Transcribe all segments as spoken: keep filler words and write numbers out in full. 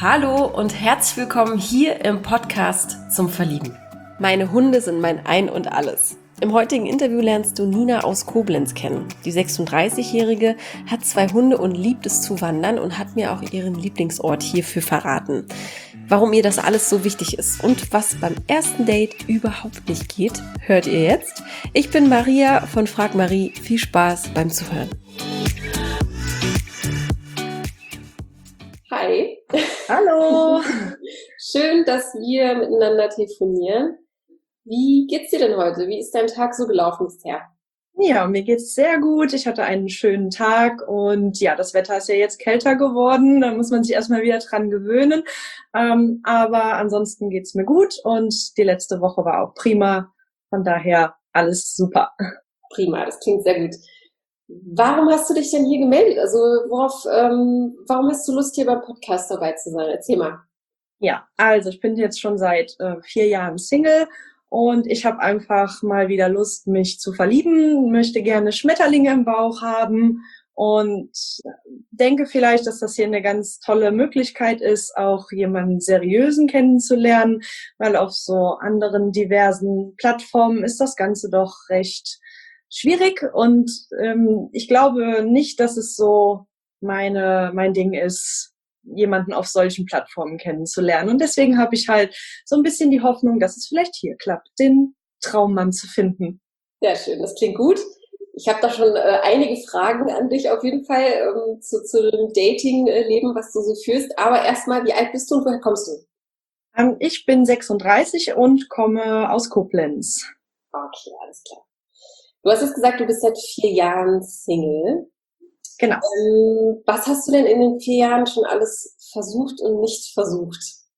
Hallo und herzlich willkommen hier im Podcast zum Verlieben. Meine Hunde sind mein Ein und Alles. Im heutigen Interview lernst du Nina aus Koblenz kennen. Die sechsunddreißigjährige hat zwei Hunde und liebt es zu wandern und hat mir auch ihren Lieblingsort hierfür verraten. Warum ihr das alles so wichtig ist und was beim ersten Date überhaupt nicht geht, hört ihr jetzt. Ich bin Maria von Frag Marie. Viel Spaß beim Zuhören. Hi. Hallo. Schön, dass wir miteinander telefonieren. Wie geht's dir denn heute? Wie ist dein Tag so gelaufen bisher? Ja, mir geht's sehr gut. Ich hatte einen schönen Tag und ja, das Wetter ist ja jetzt kälter geworden. Da muss man sich erstmal wieder dran gewöhnen. Ähm, aber ansonsten geht's mir gut und die letzte Woche war auch prima. Von daher alles super. Prima, das klingt sehr gut. Warum hast du dich denn hier gemeldet? Also worauf, ähm, warum hast du Lust, hier beim Podcast dabei zu sein? Erzähl mal. Ja, also ich bin jetzt schon seit äh, vier Jahren Single und ich habe einfach mal wieder Lust, mich zu verlieben, möchte gerne Schmetterlinge im Bauch haben und denke vielleicht, dass das hier eine ganz tolle Möglichkeit ist, auch jemanden Seriösen kennenzulernen, weil auf so anderen diversen Plattformen ist das Ganze doch recht schwierig und ähm, ich glaube nicht, dass es so meine mein Ding ist, jemanden auf solchen Plattformen kennenzulernen. Und deswegen habe ich halt so ein bisschen die Hoffnung, dass es vielleicht hier klappt, den Traummann zu finden. Sehr schön, das klingt gut. Ich habe da schon äh, einige Fragen an dich auf jeden Fall ähm, zu, zu dem Dating-Leben, was du so führst. Aber erstmal, wie alt bist du und woher kommst du? Ähm, ich bin sechsunddreißig und komme aus Koblenz. Okay, alles klar. Du hast jetzt gesagt, du bist seit vier Jahren Single. Genau. Ähm, was hast du denn in den vier Jahren schon alles versucht und nicht versucht?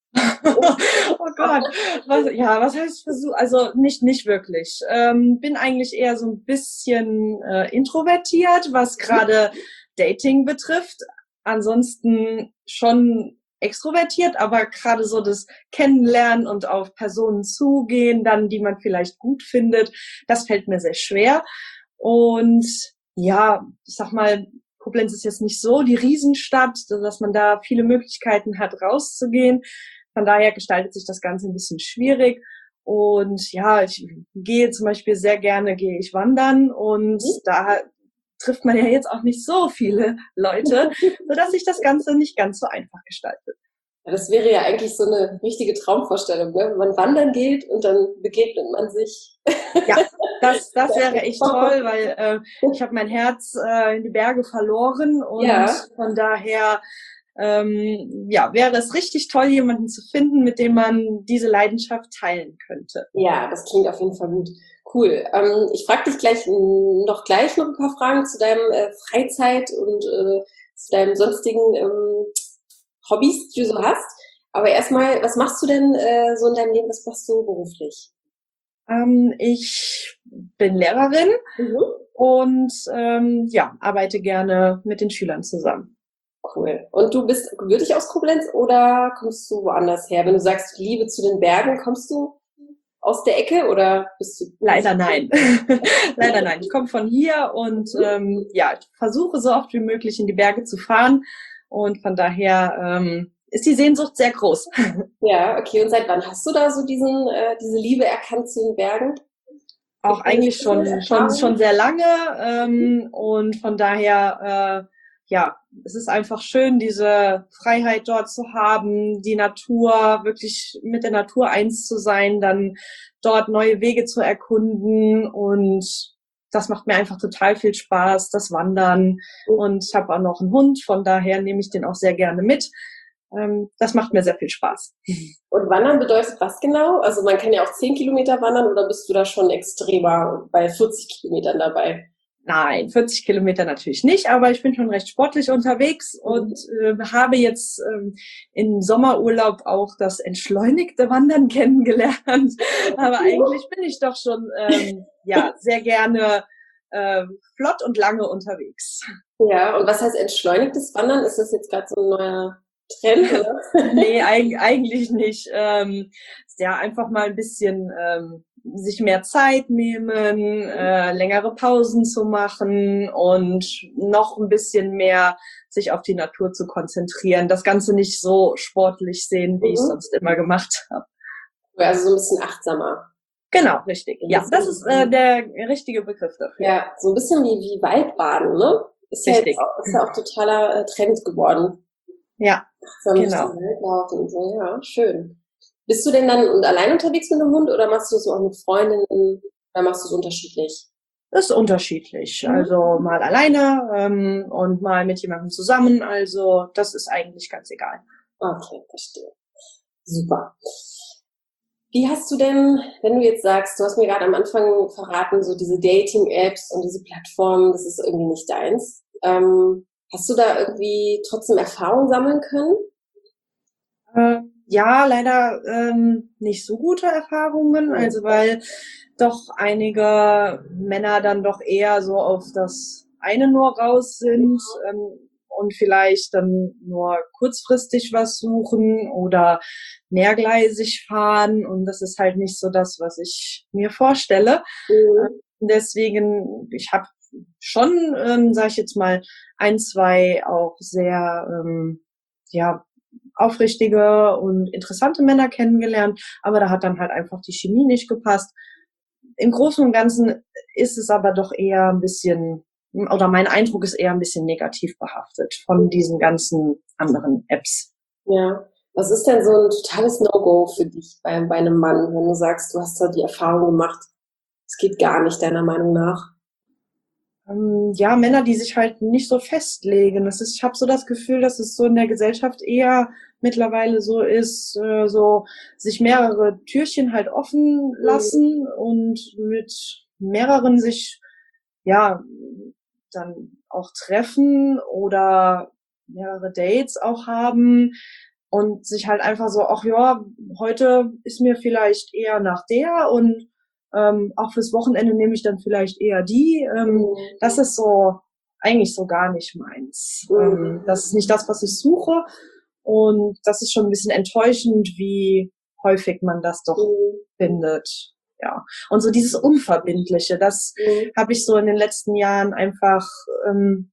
Oh Gott, was, ja, was heißt versucht? Also nicht nicht wirklich. Ähm, bin eigentlich eher so ein bisschen äh, introvertiert, was gerade Dating betrifft. Ansonsten schon extrovertiert, aber gerade so das Kennenlernen und auf Personen zugehen, dann die man vielleicht gut findet, das fällt mir sehr schwer. Und ja, ich sag mal, Koblenz ist jetzt nicht so die Riesenstadt, dass man da viele Möglichkeiten hat, rauszugehen. Von daher gestaltet sich das Ganze ein bisschen schwierig. Und ja, ich gehe zum Beispiel sehr gerne, gehe ich wandern und mhm. da trifft man ja jetzt auch nicht so viele Leute, sodass sich das Ganze nicht ganz so einfach gestaltet. Ja, das wäre ja eigentlich so eine richtige Traumvorstellung, ne? Wenn man wandern geht und dann begegnet man sich. Ja, das, das wäre echt toll, weil äh, ich habe mein Herz äh, in die Berge verloren und ja. Von daher ähm, ja, wäre es richtig toll, jemanden zu finden, mit dem man diese Leidenschaft teilen könnte. Ja, das klingt auf jeden Fall gut. Cool. Ähm, ich frage dich gleich noch gleich noch ein paar Fragen zu deinem äh, Freizeit und äh, zu deinen sonstigen ähm, Hobbys, die du so hast. Aber erstmal, was machst du denn äh, so in deinem Leben? Was machst du beruflich? Ähm, ich bin Lehrerin mhm. und ähm, ja, arbeite gerne mit den Schülern zusammen. Cool. Und du bist gebürtig aus Koblenz oder kommst du woanders her? Wenn du sagst, Liebe zu den Bergen, kommst du aus der Ecke oder bist du? Leider nein. Leider nein. Ich komme von hier und ähm, ja, ich versuche so oft wie möglich in die Berge zu fahren und von daher ähm, ist die Sehnsucht sehr groß. Ja, okay. Und seit wann hast du da so diesen äh, diese Liebe erkannt zu den Bergen? Auch ich eigentlich schon schon schon sehr lange ähm, und von daher äh, ja, es ist einfach schön, diese Freiheit dort zu haben, die Natur, wirklich mit der Natur eins zu sein, dann dort neue Wege zu erkunden und das macht mir einfach total viel Spaß, das Wandern und ich habe auch noch einen Hund, von daher nehme ich den auch sehr gerne mit. Das macht mir sehr viel Spaß. Und Wandern bedeutet was genau? Also man kann ja auch zehn Kilometer wandern oder bist du da schon extremer bei vierzig Kilometern dabei? Nein, vierzig Kilometer natürlich nicht, aber ich bin schon recht sportlich unterwegs und äh, habe jetzt ähm, im Sommerurlaub auch das entschleunigte Wandern kennengelernt. Aber eigentlich bin ich doch schon ähm, ja sehr gerne äh, flott und lange unterwegs. Ja, und was heißt entschleunigtes Wandern? Ist das jetzt gerade so ein neuer Trend, oder? Nee, eig- eigentlich nicht. Ähm, ja, einfach mal ein bisschen ähm, sich mehr Zeit nehmen, äh, längere Pausen zu machen und noch ein bisschen mehr sich auf die Natur zu konzentrieren. Das Ganze nicht so sportlich sehen, wie Mhm. ich sonst immer gemacht habe. Also so ein bisschen achtsamer. Genau, richtig. Ein Ja, bisschen- das ist äh, der richtige Begriff dafür. Ja, so ein bisschen wie, wie Waldbaden, ne? Ist ja, Richtig. jetzt auch, ist ja auch totaler äh, Trend geworden. Ja, Achtsam durch Genau. den Wald laufen und so, ja, schön. Bist du denn dann und allein unterwegs mit dem Hund oder machst du das auch mit Freundinnen oder machst du es unterschiedlich? ist unterschiedlich. Mhm. Also mal alleine ähm, und mal mit jemandem zusammen. Also das ist eigentlich ganz egal. Okay, verstehe. Super. Wie hast du denn, wenn du jetzt sagst, du hast mir gerade am Anfang verraten, so diese Dating-Apps und diese Plattformen, das ist irgendwie nicht deins. Ähm, hast du da irgendwie trotzdem Erfahrung sammeln können? Äh, ja, leider ähm, nicht so gute Erfahrungen, Mhm. also weil doch einige Männer dann doch eher so auf das eine nur raus sind ähm, und vielleicht dann nur kurzfristig was suchen oder mehrgleisig fahren und das ist halt nicht so das, was ich mir vorstelle. Mhm. Deswegen, ich habe schon, ähm, sage ich jetzt mal, ein, zwei auch sehr ähm, ja aufrichtige und interessante Männer kennengelernt, aber da hat dann halt einfach die Chemie nicht gepasst. Im Großen und Ganzen ist es aber doch eher ein bisschen, oder mein Eindruck ist eher ein bisschen negativ behaftet von diesen ganzen anderen Apps. Ja. Was ist denn so ein totales No-Go für dich bei, bei einem Mann, wenn du sagst, du hast da die Erfahrung gemacht, es geht gar nicht, deiner Meinung nach? Ähm, ja, Männer, die sich halt nicht so festlegen. Das ist, ich habe so das Gefühl, dass es so in der Gesellschaft eher mittlerweile so ist, äh, so sich mehrere Türchen halt offen lassen und mit mehreren sich ja dann auch treffen oder mehrere Dates auch haben und sich halt einfach so, ach ja, heute ist mir vielleicht eher nach der und ähm, auch fürs Wochenende nehme ich dann vielleicht eher die. Ähm, das ist so eigentlich so gar nicht meins. Ähm, das ist nicht das, was ich suche. Und das ist schon ein bisschen enttäuschend, wie häufig man das doch findet. Ja. Und so dieses Unverbindliche, das Mhm. habe ich so in den letzten Jahren einfach ähm,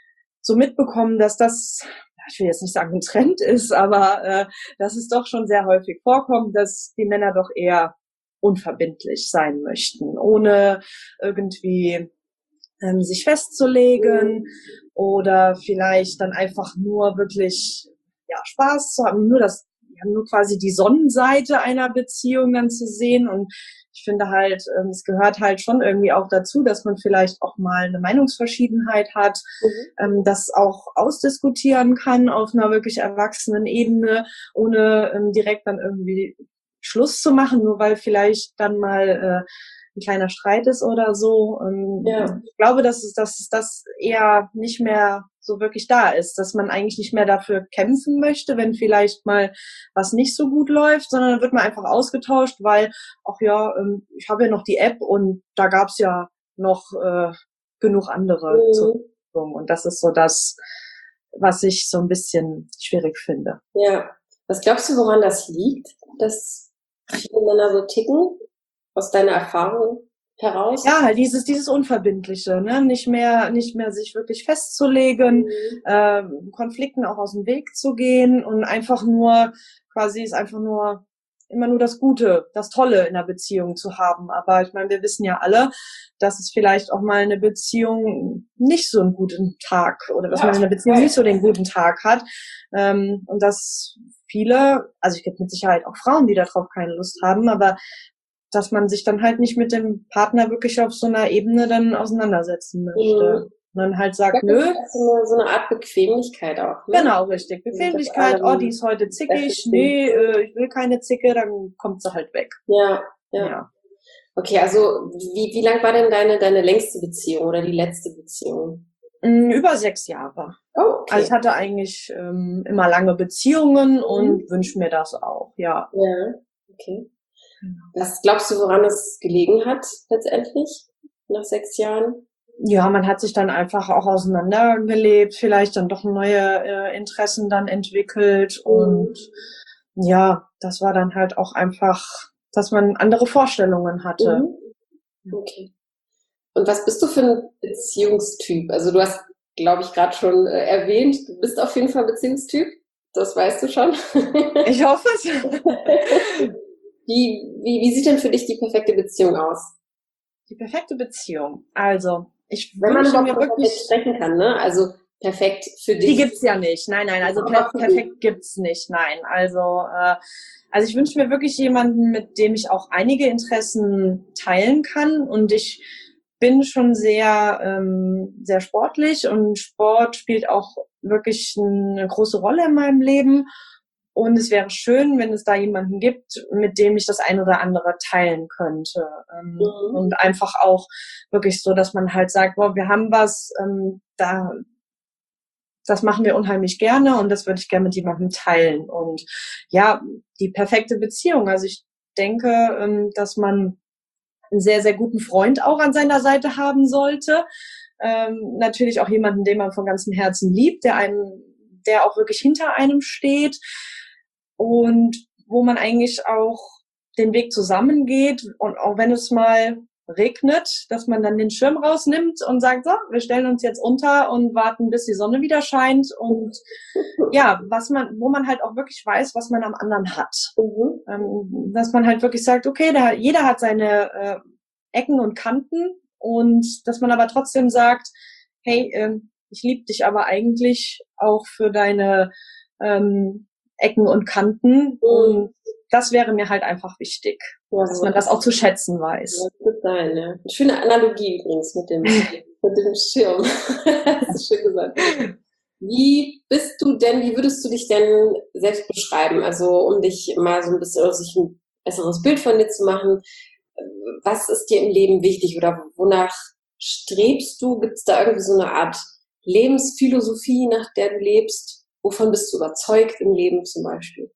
so mitbekommen, dass das, ich will jetzt nicht sagen, ein Trend ist, aber äh, dass es doch schon sehr häufig vorkommt, dass die Männer doch eher unverbindlich sein möchten, ohne irgendwie ähm, sich festzulegen oder vielleicht dann einfach nur wirklich ja Spaß zu haben, nur das ja, nur quasi die Sonnenseite einer Beziehung dann zu sehen. Und ich finde halt, ähm, es gehört halt schon irgendwie auch dazu, dass man vielleicht auch mal eine Meinungsverschiedenheit hat, Mhm. ähm, das auch ausdiskutieren kann auf einer wirklich erwachsenen Ebene, ohne ähm, direkt dann irgendwie Schluss zu machen, nur weil vielleicht dann mal äh, ein kleiner Streit ist oder so. Ähm, Ja. Ich glaube, dass es, dass es das eher nicht mehr so wirklich da ist, dass man eigentlich nicht mehr dafür kämpfen möchte, wenn vielleicht mal was nicht so gut läuft, sondern dann wird man einfach ausgetauscht, weil, ach ja, ähm, ich habe ja noch die App und da gab's ja noch äh, genug andere Mhm. zur Verfügung. Und das ist so das, was ich so ein bisschen schwierig finde. Ja. Was glaubst du, woran das liegt, dass viele Männer so ticken? Aus deiner Erfahrung heraus? Ja, halt dieses, dieses Unverbindliche, ne? Nicht mehr, nicht mehr sich wirklich festzulegen, Mhm. ähm, Konflikten auch aus dem Weg zu gehen und einfach nur, quasi ist einfach nur, immer nur das Gute, das Tolle in der Beziehung zu haben. Aber ich meine, wir wissen ja alle, dass es vielleicht auch mal eine Beziehung nicht so einen guten Tag oder dass Ja, man in der Beziehung voll. nicht so den guten Tag hat. Ähm, und dass viele, also ich gibt mit Sicherheit auch Frauen, die darauf keine Lust haben, aber dass man sich dann halt nicht mit dem Partner wirklich auf so einer Ebene dann auseinandersetzen möchte. Mhm. Und dann halt Ich sagt, glaube, das nö, ist auch so eine, so eine Art Bequemlichkeit auch, ne? genau, richtig. Also, dass Bequemlichkeit, oh, die alle ist heute das zickig, Beste nee, äh, ich will keine Zicke, dann kommt sie halt weg. Ja, ja. Ja. Okay, also wie, wie lang war denn deine, deine längste Beziehung oder die letzte Beziehung? Mm, Über sechs Jahre. Oh, Also ich okay. hatte eigentlich ähm, immer lange Beziehungen Mhm. und wünsche mir das auch, ja. Ja, okay. Was glaubst du, woran es gelegen hat letztendlich nach sechs Jahren? Ja, man hat sich dann einfach auch auseinandergelebt, vielleicht dann doch neue äh, Interessen dann entwickelt und ja, das war dann halt auch einfach dass man andere Vorstellungen hatte. Mhm. Okay. Und was bist du für ein Beziehungstyp? Also du hast, glaube ich, gerade schon äh, erwähnt, du bist auf jeden Fall Beziehungstyp. Das weißt du schon. Ich hoffe es. Wie, wie, wie sieht denn für dich die perfekte Beziehung aus? Die perfekte Beziehung. Also, ich Wenn man wünsche überhaupt mir von wirklich... perfekt sprechen kann, ne? Also perfekt für dich. Die gibt's ja nicht. Nein, nein, also per perfekt gibt's nicht. Nein, also äh, also ich wünsche mir wirklich jemanden, mit dem ich auch einige Interessen teilen kann. Und ich bin schon sehr ähm, sehr sportlich und Sport spielt auch wirklich eine große Rolle in meinem Leben. Und es wäre schön, wenn es da jemanden gibt, mit dem ich das ein oder andere teilen könnte. Ähm, mhm. Und einfach auch wirklich so, dass man halt sagt, boah, wir haben was, ähm, da das machen wir unheimlich gerne und das würde ich gerne mit jemandem teilen. Und ja, die perfekte Beziehung. Also ich denke, dass man einen sehr, sehr guten Freund auch an seiner Seite haben sollte. Ähm, natürlich auch jemanden, den man von ganzem Herzen liebt, der einem, der auch wirklich hinter einem steht und wo man eigentlich auch den Weg zusammengeht und auch wenn es mal regnet, dass man dann den Schirm rausnimmt und sagt, so, wir stellen uns jetzt unter und warten, bis die Sonne wieder scheint und ja, was man, wo man halt auch wirklich weiß, was man am anderen hat. Mhm. Ähm, dass man halt wirklich sagt, okay, da, jeder hat seine äh, Ecken und Kanten und dass man aber trotzdem sagt, hey, äh, ich liebe dich aber eigentlich auch für deine ähm, Ecken und Kanten mhm. und das wäre mir halt einfach wichtig, ja, dass man das auch zu schätzen weiß. Das wird sein, ja. Eine schöne Analogie übrigens mit dem, mit dem Schirm. Das ist schön gesagt. Wie bist du denn, wie würdest du dich denn selbst beschreiben? Also um dich mal so ein bisschen, oder sich ein besseres Bild von dir zu machen. Was ist dir im Leben wichtig oder wonach strebst du? Gibt es da irgendwie so eine Art Lebensphilosophie, nach der du lebst? Wovon bist du überzeugt im Leben zum Beispiel?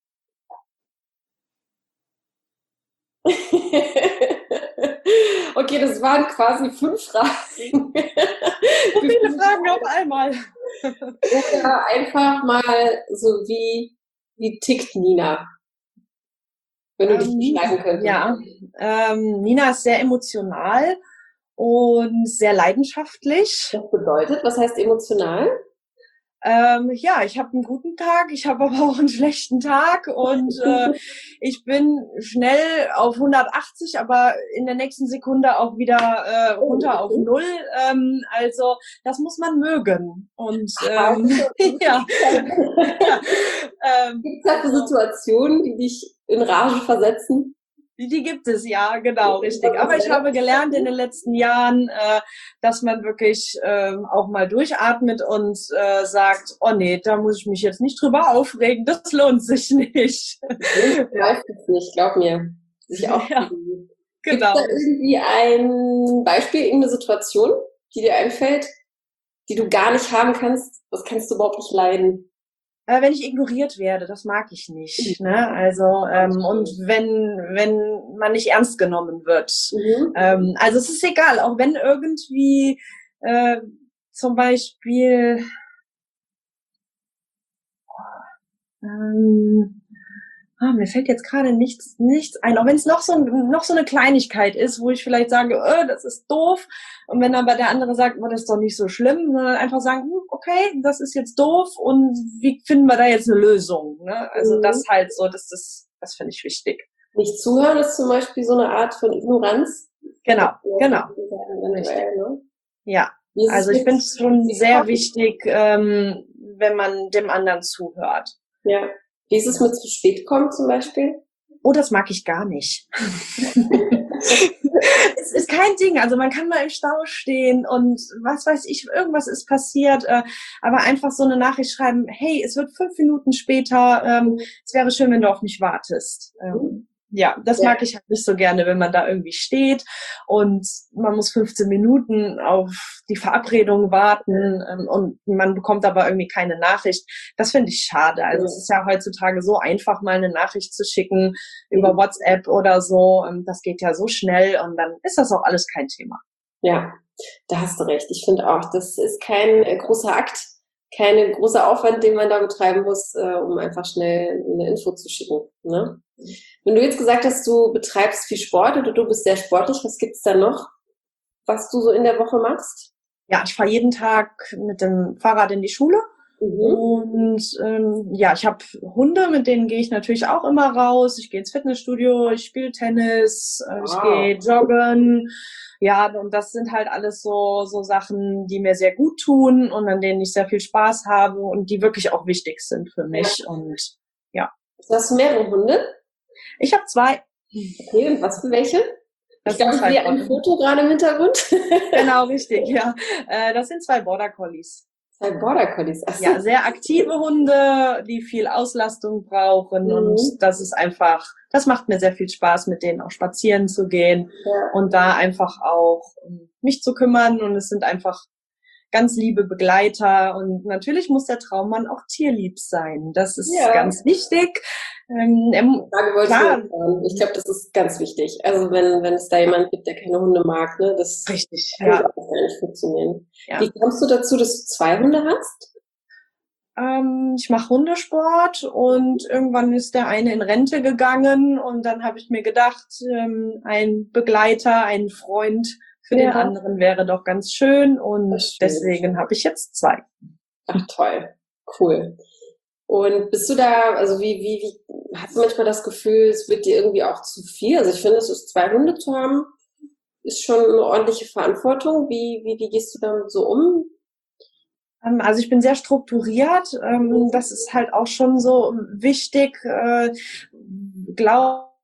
Okay, das waren quasi fünf Fragen. So viele Fragen auf einmal. Oder einfach mal so wie, wie tickt Nina? Wenn du ähm, dich beschreiben könntest. Ja, ähm, Nina ist sehr emotional und sehr leidenschaftlich. Das bedeutet, was heißt emotional? Ähm, ja, ich habe einen guten Tag, ich habe aber auch einen schlechten Tag und äh, ich bin schnell auf hundertachtzig, aber in der nächsten Sekunde auch wieder äh, runter auf null. Ähm, also das muss man mögen. Und ähm, ja. ja ähm, Gibt es da also, Situationen, die dich in Rage versetzen? Die, die gibt es, ja, genau, richtig. Aber ich habe gelernt in den letzten Jahren, äh, dass man wirklich äh, auch mal durchatmet und äh, sagt, oh nee, da muss ich mich jetzt nicht drüber aufregen, das lohnt sich nicht. Meistens nicht, glaub mir. Sich auch ja, genau. Gibt genau. es da irgendwie ein Beispiel, irgendeine Situation, die dir einfällt, die du gar nicht haben kannst? Das kannst du überhaupt nicht leiden. Äh, wenn ich ignoriert werde, das mag ich nicht. Ne? Also ähm, und wenn wenn man nicht ernst genommen wird. Mhm. Ähm, also es ist egal, auch wenn irgendwie äh, zum Beispiel ähm, ah, mir fällt jetzt gerade nichts nichts ein, auch wenn es noch so noch so eine Kleinigkeit ist, wo ich vielleicht sage, äh, das ist doof. Und wenn aber der andere sagt, oh, das ist doch nicht so schlimm, sondern einfach sagen, hm, okay, das ist jetzt doof und wie finden wir da jetzt eine Lösung? Ne? Also mhm. das halt so, das das das finde ich wichtig. Nicht zuhören ist zum Beispiel so eine Art von Ignoranz. Genau, genau. Ja, also ich finde es schon sehr wichtig, ähm, wenn man dem anderen zuhört. Ja. Wie ist es mit zu spät kommen zum Beispiel? Oh, das mag ich gar nicht. Es ist kein Ding. Also man kann mal im Stau stehen und was weiß ich, irgendwas ist passiert. Äh, aber einfach so eine Nachricht schreiben, hey, es wird fünf Minuten später. Ähm, es wäre schön, wenn du auf mich wartest. Ähm, ja, das ja. mag ich halt nicht so gerne, wenn man da irgendwie steht und man muss fünfzehn Minuten auf die Verabredung warten ähm, und man bekommt aber irgendwie keine Nachricht. Das finde ich schade. Also ja. es ist ja heutzutage so einfach, mal eine Nachricht zu schicken über WhatsApp oder so. Ähm, das geht ja so schnell und dann ist das auch alles kein Thema. Ja, da hast du recht. Ich finde auch, das ist kein äh, großer Akt, keine große Aufwand, den man da betreiben muss, äh, um einfach schnell eine Info zu schicken. Ne? Wenn du jetzt gesagt hast, du betreibst viel Sport oder du bist sehr sportlich, was gibt's da noch, was du so in der Woche machst? Ja, ich fahre jeden Tag mit dem Fahrrad in die Schule. Mhm. Und ähm, ja, ich habe Hunde, mit denen gehe ich natürlich auch immer raus. Ich gehe ins Fitnessstudio, ich spiele Tennis, äh, wow. ich gehe joggen. Ja, und das sind halt alles so so Sachen, die mir sehr gut tun und an denen ich sehr viel Spaß habe und die wirklich auch wichtig sind für mich. Ja. Und ja. Hast du mehrere Hunde? Ich habe zwei. Okay, und was für welche? Das ich glaube, ich sehe ein Foto gerade im Hintergrund. Genau, richtig, ja. Äh, das sind zwei Border Collies. Zwei Border Collies. Ach so. Ja, sehr aktive Hunde, die viel Auslastung brauchen. Mhm. Und das ist einfach, das macht mir sehr viel Spaß, mit denen auch spazieren zu gehen ja. und da einfach auch um mich zu kümmern. Und es sind einfach ganz liebe Begleiter. Und natürlich muss der Traummann auch tierlieb sein. Das ist ja. ganz wichtig. Ähm, ähm, klar. Ich glaube, das ist ganz wichtig. Also wenn wenn es da jemand gibt, der keine Hunde mag, ne, das richtig, kann ja. gar nicht funktionieren. Ja. Wie kommst du dazu, dass du zwei Hunde hast? Ähm, ich mache Hundesport und irgendwann ist der eine in Rente gegangen und dann habe ich mir gedacht, ähm, ein Begleiter, ein Freund für ja. den anderen wäre doch ganz schön und schön. Deswegen habe ich jetzt zwei. Ach toll, cool. Und bist du da, also wie, wie, wie, hast du manchmal das Gefühl, es wird dir irgendwie auch zu viel? Also ich finde, es ist zwei Hunde zu haben, ist schon eine ordentliche Verantwortung. Wie, wie, wie gehst du damit so um? Also ich bin sehr strukturiert. Das ist halt auch schon so wichtig, glaube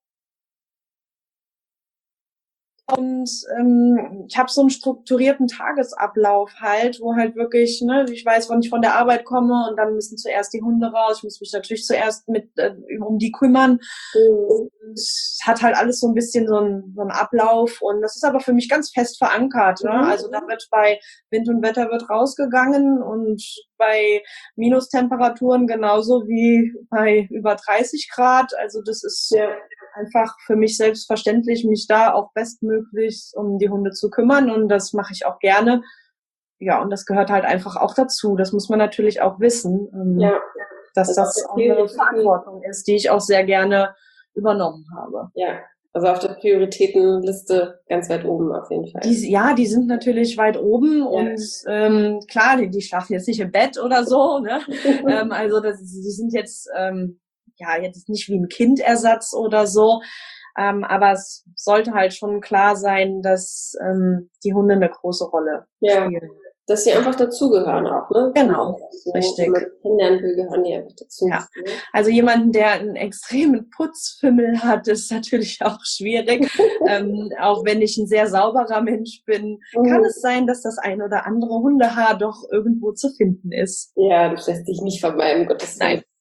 Und ähm, ich habe so einen strukturierten Tagesablauf halt, wo halt wirklich, ne, ich weiß, wann ich von der Arbeit komme und dann müssen zuerst die Hunde raus. Ich muss mich natürlich zuerst mit äh, um die kümmern. Mhm. Und es hat halt alles so ein bisschen so einen so einen Ablauf und das ist aber für mich ganz fest verankert. Ne? Mhm. Also da wird bei Wind und Wetter wird rausgegangen und bei Minustemperaturen genauso wie bei über dreißig Grad. Also das ist ja einfach für mich selbstverständlich, mich da auch bestmöglich um die Hunde zu kümmern und das mache ich auch gerne. Ja, und das gehört halt einfach auch dazu. Das muss man natürlich auch wissen, ähm, ja. dass also das auch eine Verantwortung ist, die ich auch sehr gerne übernommen habe. Ja, also auf der Prioritätenliste ganz weit oben auf jeden Fall. Die, ja, die sind natürlich weit oben ja. und ähm, klar, die, die schlafen jetzt nicht im Bett oder so. Ne? ähm, also das, die sind jetzt ähm, ja, jetzt nicht wie ein Kindersatz oder so, ähm, aber es sollte halt schon klar sein, dass ähm, die Hunde eine große Rolle ja. spielen. Dass sie einfach dazugehören auch, ne? Genau, so, richtig. Wenn man kennenlernen will, gehören die einfach dazu. Ja. Also jemanden, der einen extremen Putzfimmel hat, ist natürlich auch schwierig. ähm, auch wenn ich ein sehr sauberer Mensch bin, mhm. kann es sein, dass das ein oder andere Hundehaar doch irgendwo zu finden ist. Ja, das lässt sich nicht vermeiden, Gottes Willen. Nein.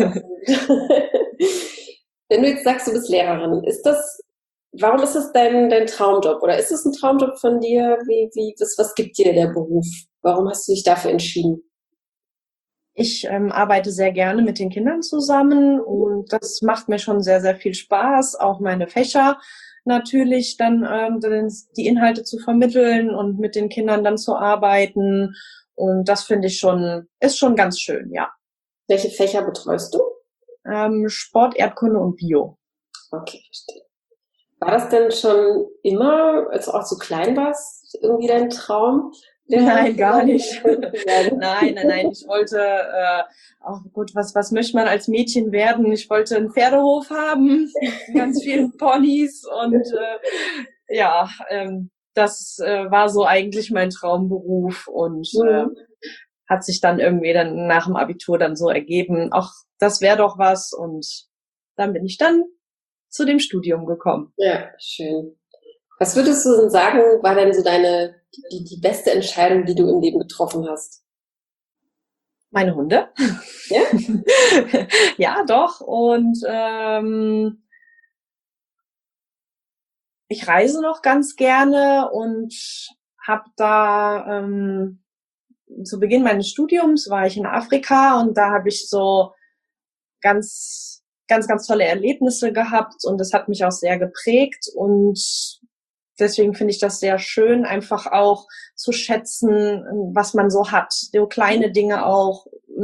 Wenn du jetzt sagst, du bist Lehrerin, ist das, warum ist das dein, dein Traumjob? Oder ist es ein Traumjob von dir? Wie, wie, was, was gibt dir der Beruf? Warum hast du dich dafür entschieden? Ich ähm, arbeite sehr gerne mit den Kindern zusammen und das macht mir schon sehr, sehr viel Spaß. Auch meine Fächer natürlich dann ähm, die Inhalte zu vermitteln und mit den Kindern dann zu arbeiten. Und das finde ich schon, ist schon ganz schön, ja. Welche Fächer betreust du? Ähm, Sport, Erdkunde und Bio. Okay, verstehe. War das denn schon immer, als du auch so klein warst, irgendwie dein Traum? Nein, gar nicht. nein, nein, nein. Ich wollte, äh, oh gut, was, was möchte man als Mädchen werden? Ich wollte einen Pferdehof haben, ganz vielen Ponys und äh, ja, ähm, das äh, war so eigentlich mein Traumberuf und äh, hat sich dann irgendwie dann nach dem Abitur dann so ergeben, ach, das wäre doch was und dann bin ich dann zu dem Studium gekommen. Ja, schön. Was würdest du denn sagen, war denn so deine, die, die beste Entscheidung, die du im Leben getroffen hast? Meine Hunde. Ja? Ja, doch. Und ähm, ich reise noch ganz gerne und habe da ähm, zu Beginn meines Studiums war ich in Afrika und da habe ich so ganz, ganz, ganz tolle Erlebnisse gehabt und das hat mich auch sehr geprägt und deswegen finde ich das sehr schön, einfach auch zu schätzen, was man so hat. So kleine Dinge auch,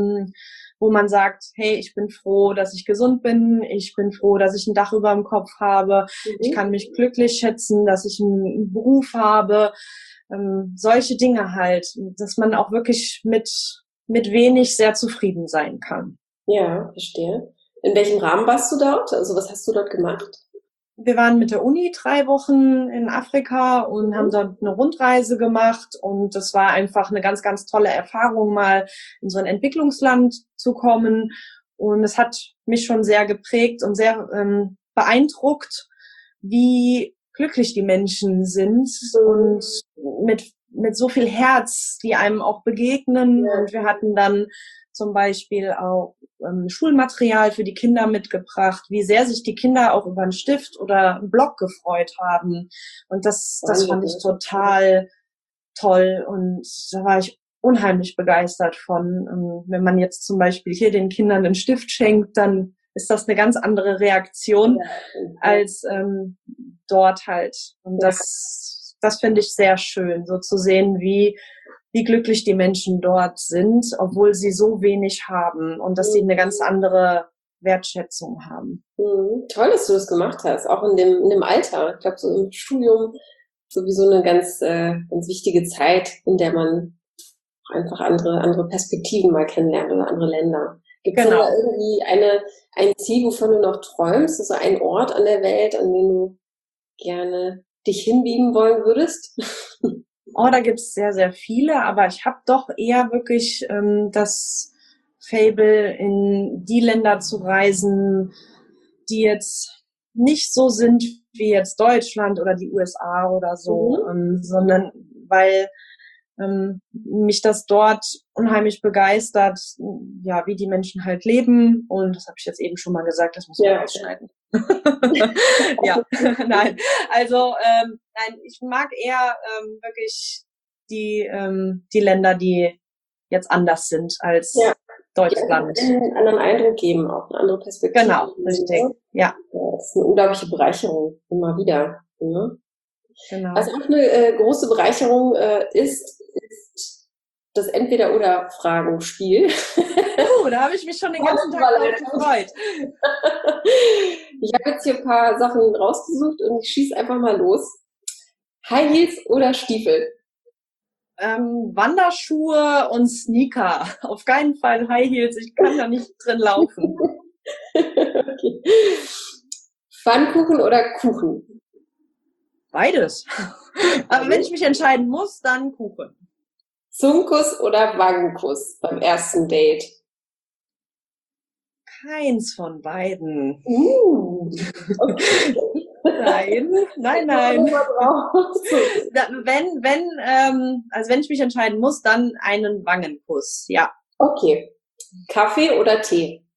wo man sagt, hey, ich bin froh, dass ich gesund bin, ich bin froh, dass ich ein Dach über dem Kopf habe, mhm. ich kann mich glücklich schätzen, dass ich einen Beruf habe, ähm, solche Dinge halt, dass man auch wirklich mit, mit wenig sehr zufrieden sein kann. Ja, verstehe. In welchem Rahmen warst du dort? Also was hast du dort gemacht? Wir waren mit der Uni drei Wochen in Afrika und mhm. haben dort eine Rundreise gemacht und das war einfach eine ganz, ganz tolle Erfahrung, mal in so ein Entwicklungsland zu kommen und es hat mich schon sehr geprägt und sehr ähm, beeindruckt, wie glücklich die Menschen sind und mit, mit so viel Herz, die einem auch begegnen ja. Und wir hatten dann zum Beispiel auch ähm, Schulmaterial für die Kinder mitgebracht, wie sehr sich die Kinder auch über einen Stift oder einen Block gefreut haben. Und das, das fand ich total toll. Und da war ich unheimlich begeistert von. Ähm, wenn man jetzt zum Beispiel hier den Kindern einen Stift schenkt, dann ist das eine ganz andere Reaktion ja, als ähm, dort halt. Und ja. das, das finde ich sehr schön, so zu sehen, wie wie glücklich die Menschen dort sind, obwohl sie so wenig haben und dass sie eine ganz andere Wertschätzung haben. Mhm. Toll, dass du das gemacht hast, auch in dem, in dem Alter. Ich glaube, so im Studium sowieso eine ganz, äh, ganz wichtige Zeit, in der man einfach andere, andere Perspektiven mal kennenlernt oder andere Länder. Gibt es genau. da irgendwie eine, ein Ziel, wovon du noch träumst? Also ein Ort an der Welt, an den du gerne dich hinbiegen wollen würdest? Oh, da gibt's sehr, sehr viele, aber ich habe doch eher wirklich ähm, das Faible, in die Länder zu reisen, die jetzt nicht so sind wie jetzt Deutschland oder die U S A oder so, mhm. ähm, sondern weil ähm, mich das dort unheimlich begeistert, ja, wie die Menschen halt leben und das habe ich jetzt eben schon mal gesagt, das muss man ja ausschneiden. ja, nein, also ähm, nein, ich mag eher ähm, wirklich die ähm, die Länder, die jetzt anders sind als ja. Deutschland. Die einen anderen Eindruck geben, auch eine andere Perspektive. Genau, richtig, ja. Das ist eine unglaubliche Bereicherung, immer wieder. Ne? Genau. Was auch eine äh, große Bereicherung äh, ist, ist das Entweder-oder-Fragen-Spiel. Oh, da habe ich mich schon den ganzen Tag drauf gefreut. Ich habe jetzt hier ein paar Sachen rausgesucht und ich schieße einfach mal los. High Heels oder Stiefel? Ähm, Wanderschuhe und Sneaker. Auf keinen Fall High Heels, ich kann da nicht drin laufen. Okay. Pfannkuchen oder Kuchen? Beides. Aber wenn ich mich entscheiden muss, dann Kuchen. Zungenkuss oder Wangenkuss beim ersten Date? Keins von beiden. Uh, okay. Nein, nein, nein. wenn, wenn, ähm, also wenn ich mich entscheiden muss, dann einen Wangenkuss, ja. Okay. Kaffee oder Tee?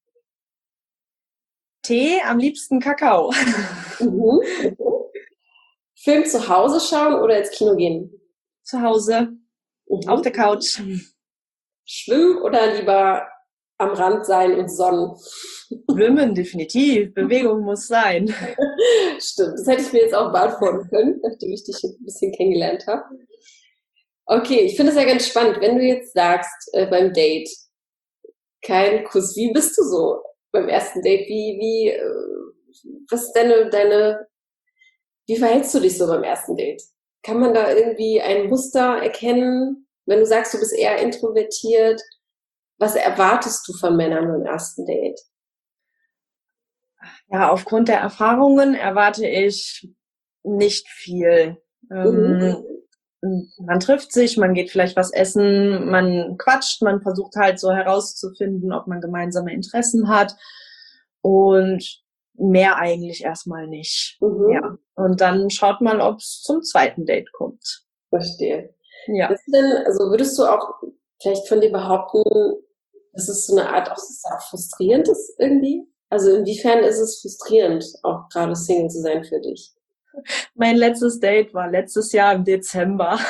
Tee, am liebsten Kakao. Mhm. Film zu Hause schauen oder ins Kino gehen? Zu Hause, mhm. auf der Couch. Schwimmen oder lieber am Rand sein und sonnen? Schwimmen, definitiv. Bewegung muss sein. Stimmt, das hätte ich mir jetzt auch beantworten können, nachdem ich dich ein bisschen kennengelernt habe. Okay, ich finde es ja ganz spannend, wenn du jetzt sagst, äh, beim Date, kein Kuss, wie bist du so beim ersten Date? Wie, wie, äh, was ist deine, deine, wie verhältst du dich so beim ersten Date? Kann man da irgendwie ein Muster erkennen? Wenn du sagst, du bist eher introvertiert, was erwartest du von Männern beim ersten Date? Ja, aufgrund der Erfahrungen erwarte ich nicht viel. Mhm. Ähm, man trifft sich, man geht vielleicht was essen, man quatscht, man versucht halt so herauszufinden, ob man gemeinsame Interessen hat und mehr eigentlich erstmal nicht. Mhm. Ja. Und dann schaut man, ob es zum zweiten Date kommt. Verstehe. Ja. Ist denn, also würdest du auch vielleicht von dir behaupten, dass es so eine Art, auch, dass es auch frustrierend ist irgendwie? Also inwiefern ist es frustrierend, auch gerade Single zu sein für dich? Mein letztes Date war letztes Jahr im Dezember.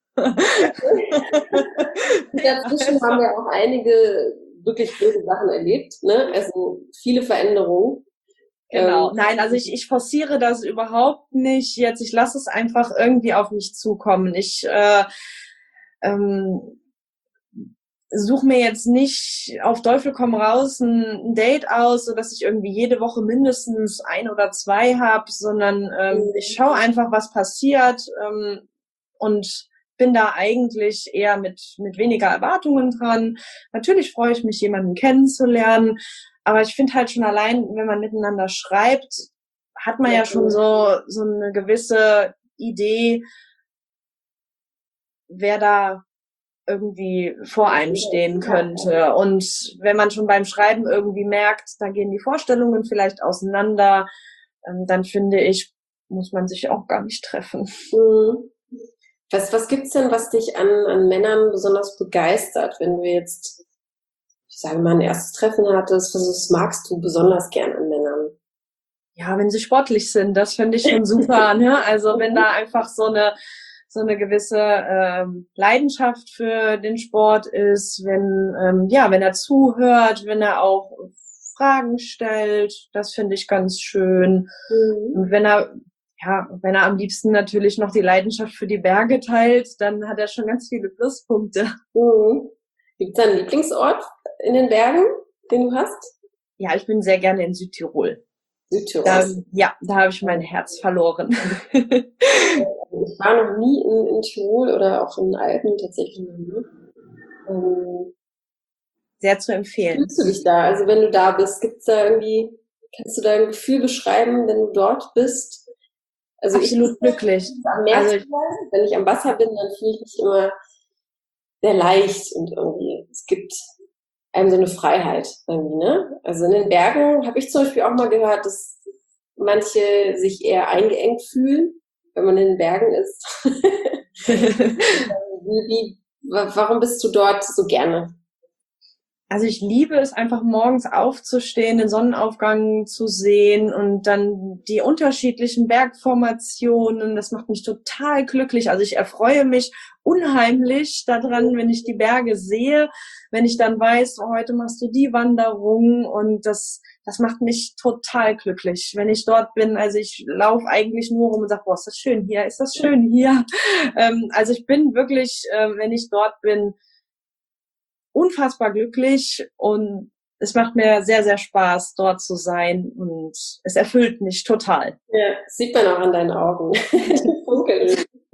Dazwischen haben wir auch einige wirklich blöde Sachen erlebt, ne? Also viele Veränderungen. Genau. Ähm, Nein, also ich, ich forciere das überhaupt nicht jetzt. Ich lasse es einfach irgendwie auf mich zukommen. Ich äh, ähm, suche mir jetzt nicht auf Teufel komm raus ein, ein Date aus, so dass ich irgendwie jede Woche mindestens ein oder zwei habe, sondern ähm, ich schaue einfach, was passiert ähm, und bin da eigentlich eher mit mit weniger Erwartungen dran. Natürlich freue ich mich, jemanden kennenzulernen, aber ich finde halt schon allein, wenn man miteinander schreibt, hat man ja schon so so eine gewisse Idee, wer da irgendwie vor einem stehen könnte. Und wenn man schon beim Schreiben irgendwie merkt, da gehen die Vorstellungen vielleicht auseinander, ähm, dann finde ich, muss man sich auch gar nicht treffen. Mhm. Was, was gibt's denn, was dich an, an Männern besonders begeistert, wenn du jetzt, ich sage mal, ein erstes Treffen hattest? Was, was magst du besonders gern an Männern? Ja, wenn sie sportlich sind, das finde ich schon super. Ne? Also wenn da einfach so eine so eine gewisse ähm, Leidenschaft für den Sport ist, wenn ähm, ja, wenn er zuhört, wenn er auch Fragen stellt, das finde ich ganz schön. Mhm. Und wenn er ja, wenn er am liebsten natürlich noch die Leidenschaft für die Berge teilt, dann hat er schon ganz viele Pluspunkte. Mhm. Gibt's da einen Lieblingsort in den Bergen, den du hast? Ja, ich bin sehr gerne in Südtirol. Südtirol. Da, ja, da habe ich mein Herz verloren. Ich war noch nie in, in Tirol oder auch in den Alpen tatsächlich noch nie. Ähm, Sehr zu wie empfehlen. fühlst du dich da? Also wenn du da bist, gibt's da irgendwie, kannst du da ein Gefühl beschreiben, wenn du dort bist? Also Absolut ich glücklich. am Meer Also zu ich, sein, wenn ich am Wasser bin, dann fühle ich mich immer sehr leicht und irgendwie, es gibt einem so eine Freiheit irgendwie, ne? Also in den Bergen habe ich zum Beispiel auch mal gehört, dass manche sich eher eingeengt fühlen, wenn man in den Bergen ist. wie, wie, wa- warum bist du dort so gerne? also ich liebe es einfach morgens aufzustehen, den Sonnenaufgang zu sehen und dann die unterschiedlichen Bergformationen. Das macht mich total glücklich. Also ich erfreue mich unheimlich daran, wenn ich die Berge sehe, wenn ich dann weiß, oh, heute machst du die Wanderung und das, das macht mich total glücklich, wenn ich dort bin. Also ich laufe eigentlich nur rum und sage, boah, ist das schön hier, ist das schön hier. Ähm, also ich bin wirklich, äh, wenn ich dort bin, unfassbar glücklich und es macht mir sehr, sehr Spaß, dort zu sein und es erfüllt mich total. Ja, das sieht man auch an deinen Augen. Die funkeln.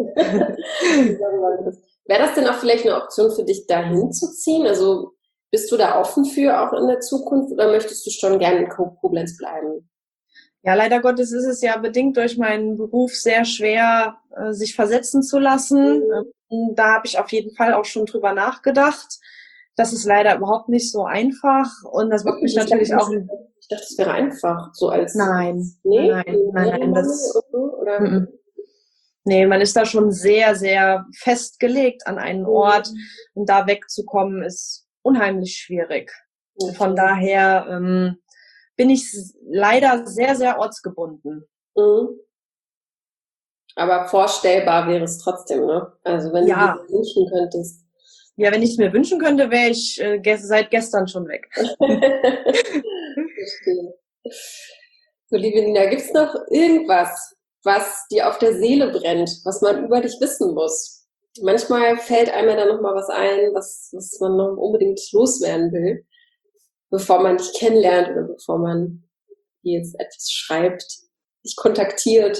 Wäre das denn auch vielleicht eine Option für dich, dahin zu ziehen? Also bist du da offen für, auch in der Zukunft, oder möchtest du schon gerne in Koblenz bleiben? Ja, leider Gottes ist es ja bedingt durch meinen Beruf sehr schwer, äh, sich versetzen zu lassen. Ähm, Da habe ich auf jeden Fall auch schon drüber nachgedacht. Das ist leider überhaupt nicht so einfach und das macht mich Ich dachte, natürlich auch. ich dachte, es wäre einfach, so als, Nein, nee, nein, nein, nein, das, und so, oder? mm, mm. Nee, man ist da schon sehr, sehr festgelegt an einen Ort und da wegzukommen ist unheimlich schwierig. Von daher ähm, bin ich s- leider sehr, sehr ortsgebunden. Mhm. Aber vorstellbar wäre es trotzdem, ne? Also wenn Ja. du dir wünschen könntest. Ja, wenn ich es mir wünschen könnte, wäre ich äh, ges- seit gestern schon weg. Verstehe. So, liebe Nina, gibt's noch irgendwas, was dir auf der Seele brennt, was man über dich wissen muss? Manchmal fällt einem ja dann noch mal was ein, was, was man noch unbedingt loswerden will, bevor man dich kennenlernt oder bevor man dir jetzt etwas schreibt, dich kontaktiert.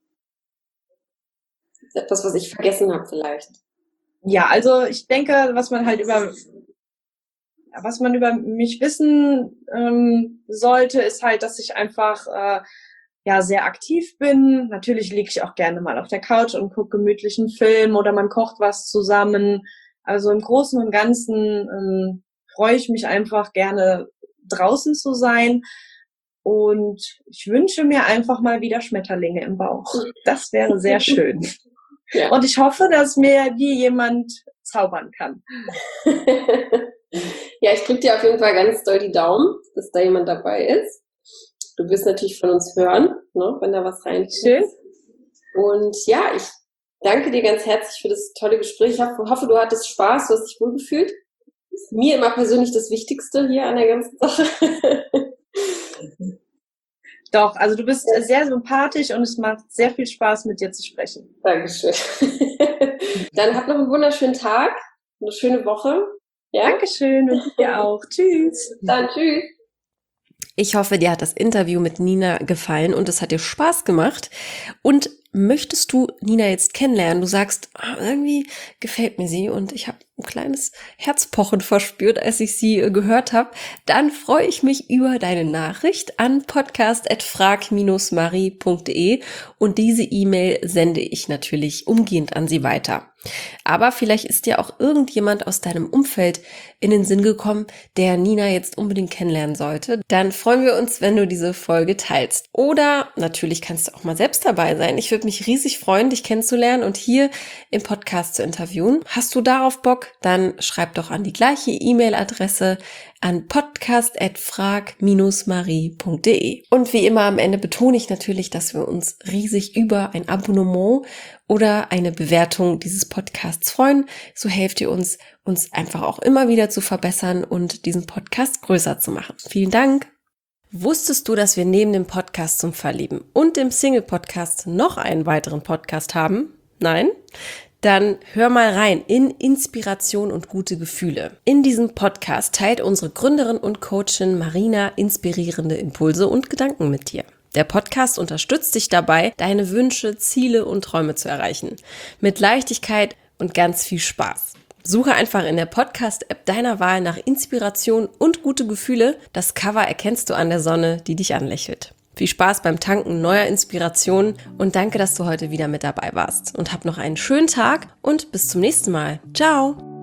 Das ist etwas, was ich vergessen habe vielleicht. Ja, also ich denke, was man halt über was man über mich wissen ähm, sollte, ist halt, dass ich einfach äh, ja sehr aktiv bin. Natürlich liege ich auch gerne mal auf der Couch und gucke gemütlichen Film oder man kocht was zusammen. Also im Großen und Ganzen ähm, freue ich mich einfach gerne draußen zu sein. Und ich wünsche mir einfach mal wieder Schmetterlinge im Bauch. Das wäre sehr schön. Ja. Und ich hoffe, dass mir die jemand zaubern kann. Ja, ich drücke dir auf jeden Fall ganz doll die Daumen, dass da jemand dabei ist. Du wirst natürlich von uns hören, ne, wenn da was reinkommt. Schön. Und ja, ich danke dir ganz herzlich für das tolle Gespräch. Ich hoffe, du hattest Spaß, du hast dich wohlgefühlt. Ist mir immer persönlich das Wichtigste hier an der ganzen Sache. Doch, also du bist sehr sympathisch und es macht sehr viel Spaß, mit dir zu sprechen. Dankeschön. Dann habt noch einen wunderschönen Tag, eine schöne Woche. Ja? Dankeschön und dir auch. Tschüss. Dann tschüss. Ich hoffe, dir hat das Interview mit Nina gefallen und es hat dir Spaß gemacht. Und möchtest du Nina jetzt kennenlernen? Du sagst, ah, irgendwie gefällt mir sie und ich habe ein kleines Herzpochen verspürt, als ich sie äh, gehört habe. Dann freue ich mich über deine Nachricht an podcast at frag marie punkt de und diese E-Mail sende ich natürlich umgehend an sie weiter. Aber vielleicht ist dir auch irgendjemand aus deinem Umfeld in den Sinn gekommen, der Nina jetzt unbedingt kennenlernen sollte. Dann freuen wir uns, wenn du diese Folge teilst. Oder natürlich kannst du auch mal selbst dabei sein. Ich würde mich riesig freuen, dich kennenzulernen und hier im Podcast zu interviewen. Hast du darauf Bock? Dann schreib doch an die gleiche E-Mail-Adresse an podcast at frag marie punkt de. Und wie immer am Ende betone ich natürlich, dass wir uns riesig über ein Abonnement oder eine Bewertung dieses Podcasts freuen. So helft ihr uns, uns einfach auch immer wieder zu verbessern und diesen Podcast größer zu machen. Vielen Dank! Wusstest du, dass wir neben dem Podcast zum Verlieben und dem Single-Podcast noch einen weiteren Podcast haben? Nein? Dann hör mal rein in Inspiration und gute Gefühle. In diesem Podcast teilt unsere Gründerin und Coachin Marina inspirierende Impulse und Gedanken mit dir. Der Podcast unterstützt dich dabei, deine Wünsche, Ziele und Träume zu erreichen. Mit Leichtigkeit und ganz viel Spaß. Suche einfach in der Podcast-App deiner Wahl nach Inspiration und gute Gefühle. Das Cover erkennst du an der Sonne, die dich anlächelt. Viel Spaß beim Tanken neuer Inspirationen und danke, dass du heute wieder mit dabei warst. Und hab noch einen schönen Tag und bis zum nächsten Mal. Ciao!